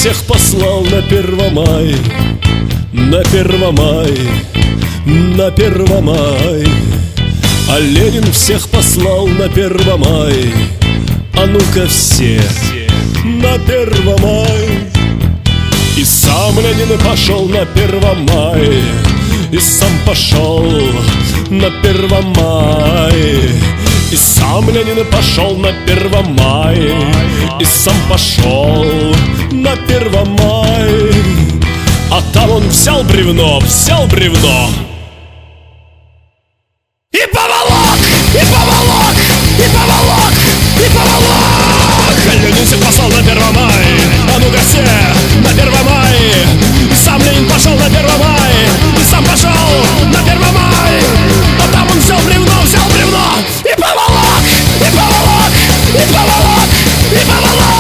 всех послал на Первомай, на Первомай, на Первомай. А Ленин всех послал на Первомай. А ну-ка все на Первомай. И сам Ленин пошел на Первомай, и сам пошел на Первомай. И сам Ленин пошел на Первомай, и сам пошел на Первомай. А там он взял бревно, и поволок, и поволок, и поволок, и поволок. Ленин всех послал на Первомай. А ну-ка все на Первомай. И сам Ленин пошел на Первомай, и сам пошел на Первомай. А там он взял бревно, и поволок, и поволок, и поволок, и поволок.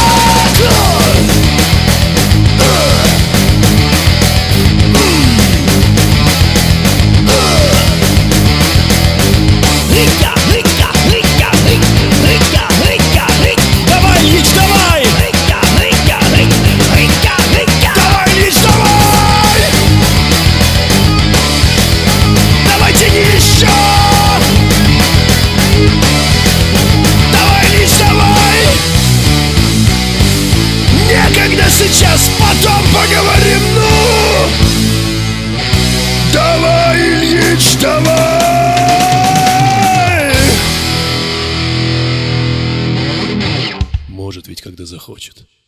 Сейчас, потом поговорим, ну! Давай, Ильич, давай! Может ведь, когда захочет.